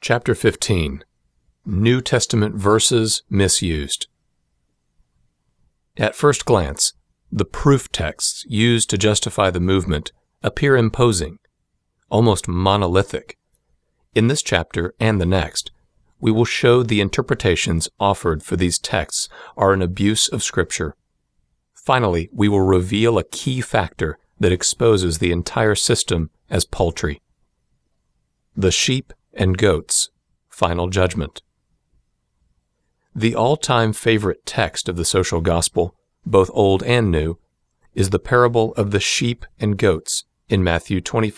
Chapter 15. New Testament Verses Misused. At first glance, the proof texts used to justify the movement appear imposing, almost monolithic. In this chapter and the next, we will show the interpretations offered for these texts are an abuse of Scripture. Finally, we will reveal a key factor that exposes the entire system as paltry. The sheep and goats, final judgment. The all-time favorite text of the social gospel, both Old and New, is the parable of the sheep and goats in Matthew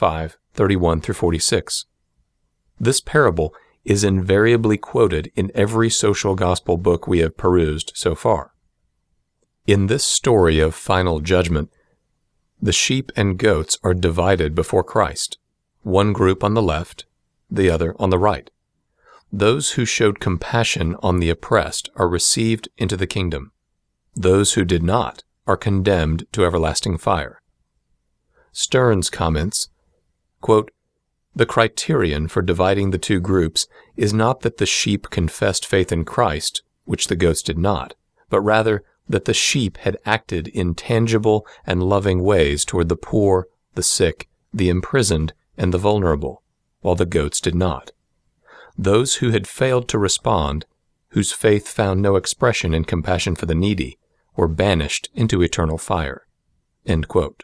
25:31-46. This parable is invariably quoted in every social gospel book we have perused so far. In this story of final judgment, the sheep and goats are divided before Christ, one group on the left, the other on the right. Those who showed compassion on the oppressed are received into the kingdom. Those who did not are condemned to everlasting fire. Stearns comments, quote, "The criterion for dividing the two groups is not that the sheep confessed faith in Christ, which the goats did not, but rather that the sheep had acted in tangible and loving ways toward the poor, the sick, the imprisoned, and the vulnerable, while the goats did not. Those who had failed to respond, whose faith found no expression in compassion for the needy, were banished into eternal fire." End quote.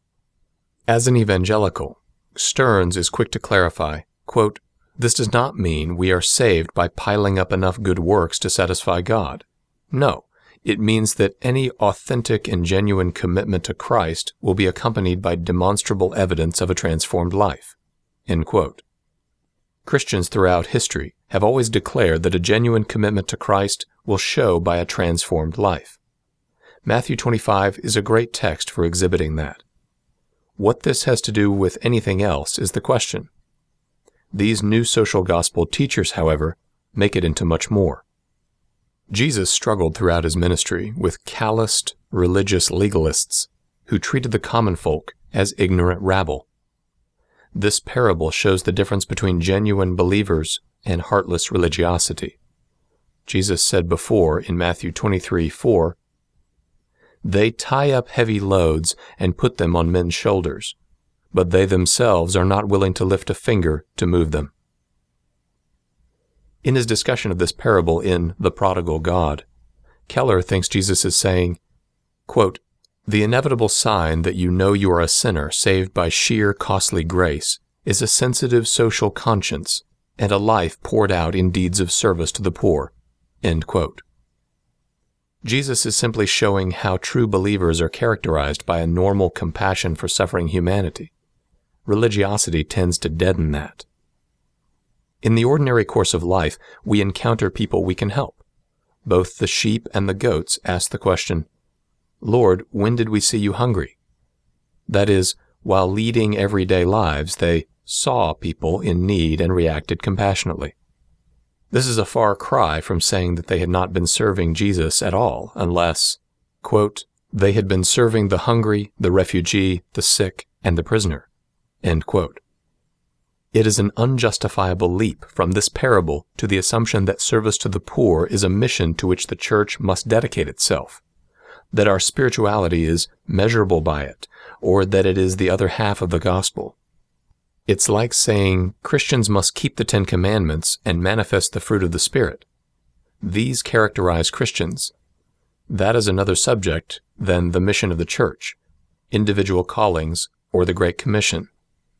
As an evangelical, Stearns is quick to clarify, quote, "This does not mean we are saved by piling up enough good works to satisfy God. No, it means that any authentic and genuine commitment to Christ will be accompanied by demonstrable evidence of a transformed life." End quote. Christians throughout history have always declared that a genuine commitment to Christ will show by a transformed life. Matthew 25 is a great text for exhibiting that. What this has to do with anything else is the question. These new social gospel teachers, however, make it into much more. Jesus struggled throughout his ministry with calloused religious legalists who treated the common folk as ignorant rabble. This parable shows the difference between genuine believers and heartless religiosity. Jesus said before in Matthew 23:4, "They tie up heavy loads and put them on men's shoulders, but they themselves are not willing to lift a finger to move them." In his discussion of this parable in The Prodigal God, Keller thinks Jesus is saying, quote, "The inevitable sign that you know you are a sinner saved by sheer costly grace is a sensitive social conscience and a life poured out in deeds of service to the poor." End quote. Jesus is simply showing how true believers are characterized by a normal compassion for suffering humanity. Religiosity tends to deaden that. In the ordinary course of life, we encounter people we can help. Both the sheep and the goats ask the question, "Lord, when did we see you hungry?" That is, while leading everyday lives, they saw people in need and reacted compassionately. This is a far cry from saying that they had not been serving Jesus at all, unless, quote, "they had been serving the hungry, the refugee, the sick, and the prisoner." End quote. It is an unjustifiable leap from this parable to the assumption that service to the poor is a mission to which the church must dedicate itself, that our spirituality is measurable by it, or that it is the other half of the gospel. It's like saying Christians must keep the Ten Commandments and manifest the fruit of the Spirit. These characterize Christians. That is another subject than the mission of the church, individual callings, or the Great Commission.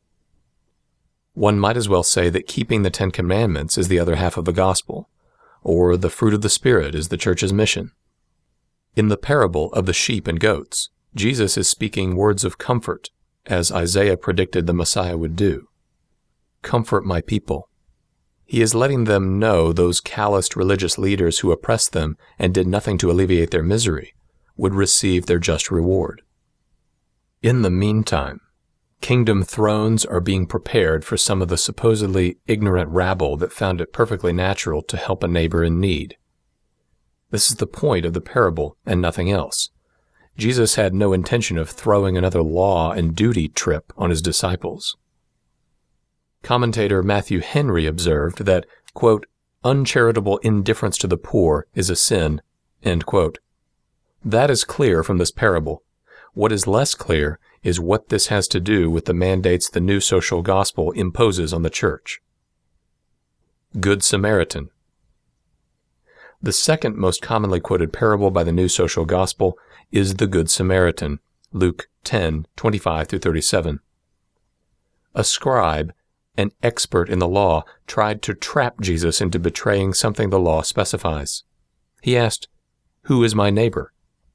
One might as well say that keeping the Ten Commandments is the other half of the gospel, or the fruit of the Spirit is the church's mission. In the parable of the sheep and goats, Jesus is speaking words of comfort, as Isaiah predicted the Messiah would do. "Comfort my people." He is letting them know those calloused religious leaders who oppressed them and did nothing to alleviate their misery would receive their just reward. In the meantime, kingdom thrones are being prepared for some of the supposedly ignorant rabble that found it perfectly natural to help a neighbor in need. This is the point of the parable and nothing else. Jesus had no intention of throwing another law and duty trip on his disciples. Commentator Matthew Henry observed that, quote, uncharitable indifference to the poor is a sin, end quote. That is clear from this parable. What is less clear is what this has to do with the mandates the new social gospel imposes on the church. Good Samaritan. The second most commonly quoted parable by the new social gospel is the Good Samaritan, Luke 10:25-37. A scribe, an expert in the law, tried to trap Jesus into betraying something the law specifies. He asked, "Who is my neighbor?"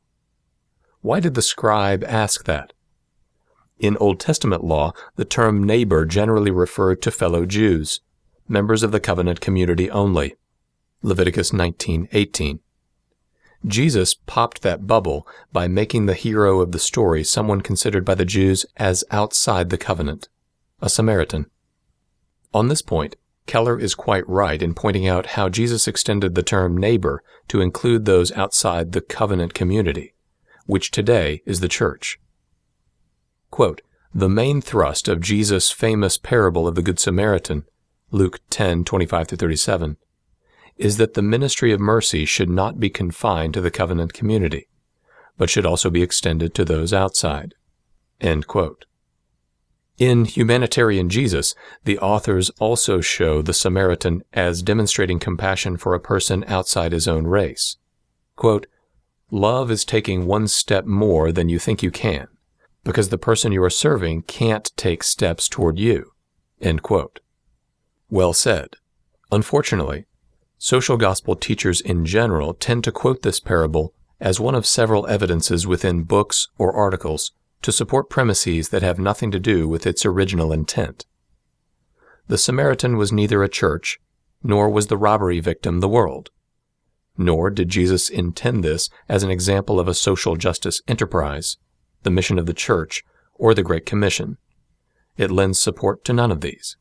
Why did the scribe ask that? In Old Testament law, the term neighbor generally referred to fellow Jews, members of the covenant community only. Leviticus 19:18. Jesus popped that bubble by making the hero of the story someone considered by the Jews as outside the covenant, a Samaritan. On this point, Keller is quite right in pointing out how Jesus extended the term neighbor to include those outside the covenant community, which today is the church. Quote, the main thrust of Jesus' famous parable of the Good Samaritan, Luke 10:25-37, is that the ministry of mercy should not be confined to the covenant community, but should also be extended to those outside. End quote. In Humanitarian Jesus, the authors also show the Samaritan as demonstrating compassion for a person outside his own race. Quote, love is taking one step more than you think you can, because the person you are serving can't take steps toward you. End quote. Well said. Unfortunately, social gospel teachers in general tend to quote this parable as one of several evidences within books or articles to support premises that have nothing to do with its original intent. The Samaritan was neither a church, nor was the robbery victim the world. Nor did Jesus intend this as an example of a social justice enterprise, the mission of the church, or the Great Commission. It lends support to none of these.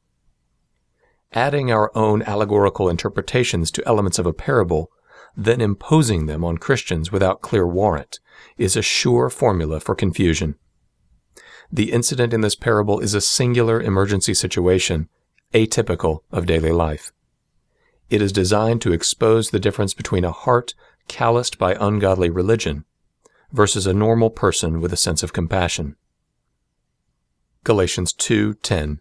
Adding our own allegorical interpretations to elements of a parable, then imposing them on Christians without clear warrant, is a sure formula for confusion. The incident in this parable is a singular emergency situation, atypical of daily life. It is designed to expose the difference between a heart calloused by ungodly religion versus a normal person with a sense of compassion. Galatians 2:10.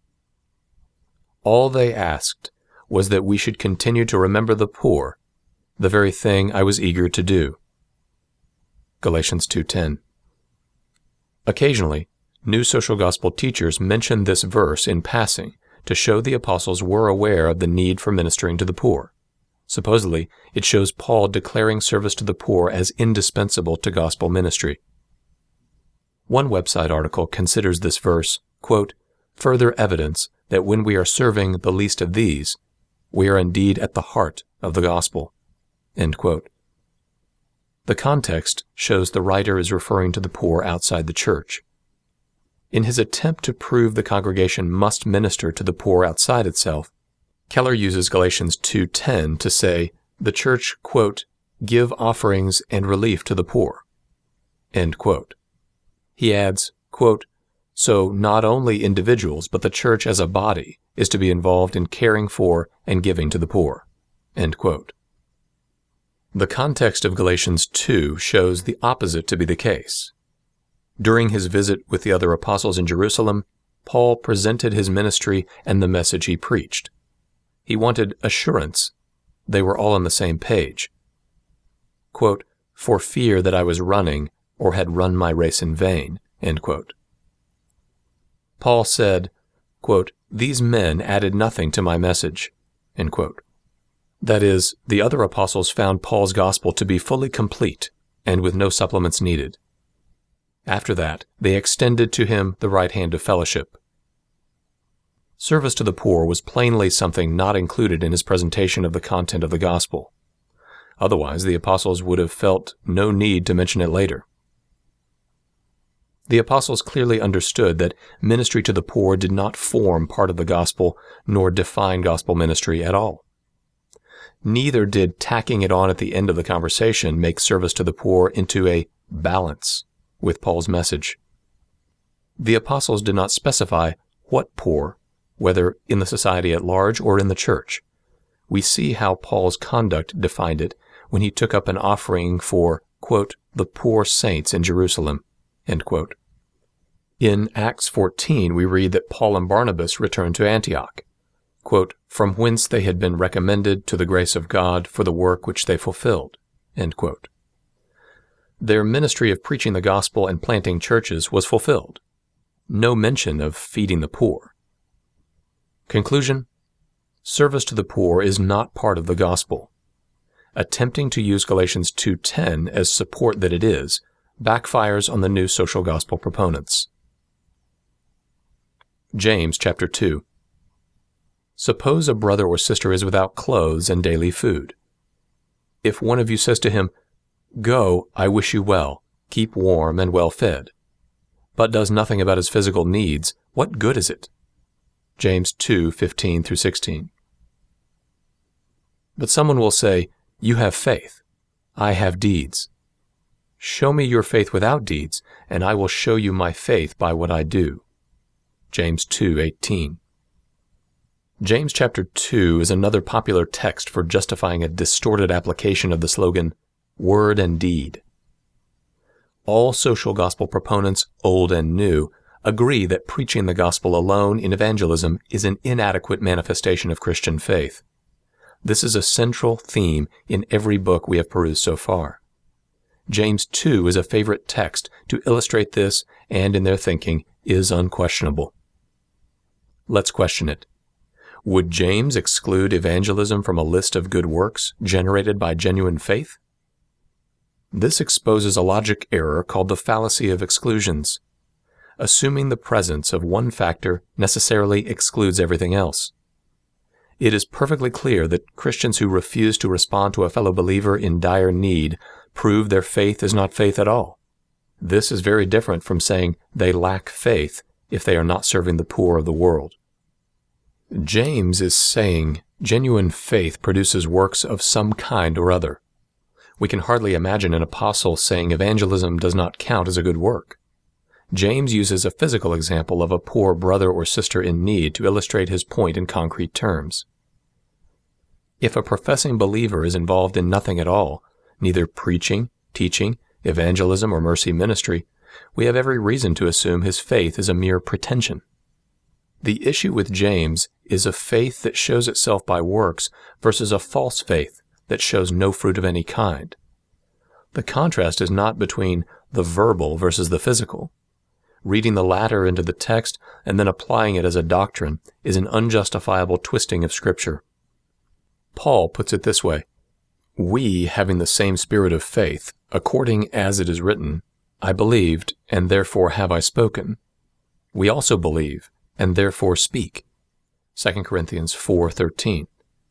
All they asked was that we should continue to remember the poor, the very thing I was eager to do. Galatians 2:10. Occasionally, new social gospel teachers mention this verse in passing to show the apostles were aware of the need for ministering to the poor. Supposedly, it shows Paul declaring service to the poor as indispensable to gospel ministry. One website article considers this verse, quote, further evidence that when we are serving the least of these, we are indeed at the heart of the gospel. End quote. The context shows the writer is referring to the poor outside the church. In his attempt to prove the congregation must minister to the poor outside itself, Keller uses Galatians 2:10 to say, the church, quote, give offerings and relief to the poor. End quote. He adds, quote, so not only individuals, but the church as a body is to be involved in caring for and giving to the poor. End quote. The context of Galatians 2 shows the opposite to be the case. During his visit with the other apostles in Jerusalem, Paul presented his ministry and the message he preached. He wanted assurance. They were all on the same page. Quote, for fear that I was running or had run my race in vain. End quote. Paul said, quote, these men added nothing to my message. End quote. That is, the other apostles found Paul's gospel to be fully complete and with no supplements needed. After that, they extended to him the right hand of fellowship. Service to the poor was plainly something not included in his presentation of the content of the gospel. Otherwise, the apostles would have felt no need to mention it later. The apostles clearly understood that ministry to the poor did not form part of the gospel nor define gospel ministry at all. Neither did tacking it on at the end of the conversation make service to the poor into a balance with Paul's message. The apostles did not specify what poor whether in the society at large or in the church. We see how Paul's conduct defined it when he took up an offering for, quote, the poor saints in Jerusalem, end quote. In Acts 14, we read that Paul and Barnabas returned to Antioch, quote, from whence they had been recommended to the grace of God for the work which they fulfilled, end quote. Their ministry of preaching the gospel and planting churches was fulfilled. No mention of feeding the poor. Conclusion: service to the poor is not part of the gospel. Attempting to use Galatians 2:10 as support that it is backfires on the new social gospel proponents. James chapter 2. Suppose a brother or sister is without clothes and daily food. If one of you says to him, "Go, I wish you well, keep warm and well fed," but does nothing about his physical needs, what good is it? James 2:15-16. But someone will say, "You have faith. I have deeds. Show me your faith without deeds, and I will show you my faith by what I do." James 2:18. James chapter 2 is another popular text for justifying a distorted application of the slogan, word and deed. All social gospel proponents, old and new, agree that preaching the gospel alone in evangelism is an inadequate manifestation of Christian faith. This is a central theme in every book we have perused so far. James 2 is a favorite text to illustrate this, and in their thinking is unquestionable. Let's question it. Would James exclude evangelism from a list of good works generated by genuine faith? This exposes a logic error called the fallacy of exclusions. Assuming the presence of one factor necessarily excludes everything else. It is perfectly clear that Christians who refuse to respond to a fellow believer in dire need prove their faith is not faith at all. This is very different from saying they lack faith if they are not serving the poor of the world. James is saying genuine faith produces works of some kind or other. We can hardly imagine an apostle saying evangelism does not count as a good work. James uses a physical example of a poor brother or sister in need to illustrate his point in concrete terms. If a professing believer is involved in nothing at all, neither preaching, teaching, evangelism, or mercy ministry, we have every reason to assume his faith is a mere pretension. The issue with James is a faith that shows itself by works versus a false faith that shows no fruit of any kind. The contrast is not between the verbal versus the physical. Reading the latter into the text and then applying it as a doctrine is an unjustifiable twisting of Scripture. Paul puts it this way, "We, having the same spirit of faith, according as it is written, I believed, and therefore have I spoken. We also believe, and therefore speak." 2 Corinthians 4:13.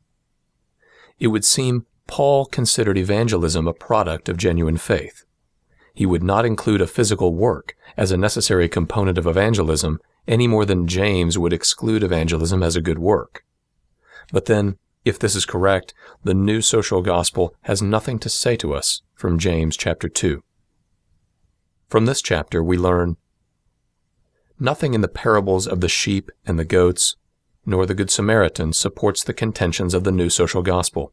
It would seem Paul considered evangelism a product of genuine faith. He would not include a physical work as a necessary component of evangelism any more than James would exclude evangelism as a good work. But then, if this is correct, the new social gospel has nothing to say to us from James chapter 2. From this chapter we learn, nothing in the parables of the sheep and the goats, nor the Good Samaritan supports the contentions of the new social gospel.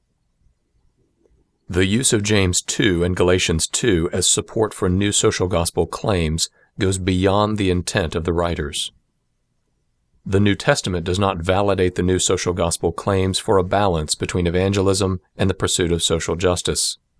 The use of James 2 and Galatians 2 as support for new social gospel claims goes beyond the intent of the writers. The New Testament does not validate the new social gospel claims for a balance between evangelism and the pursuit of social justice.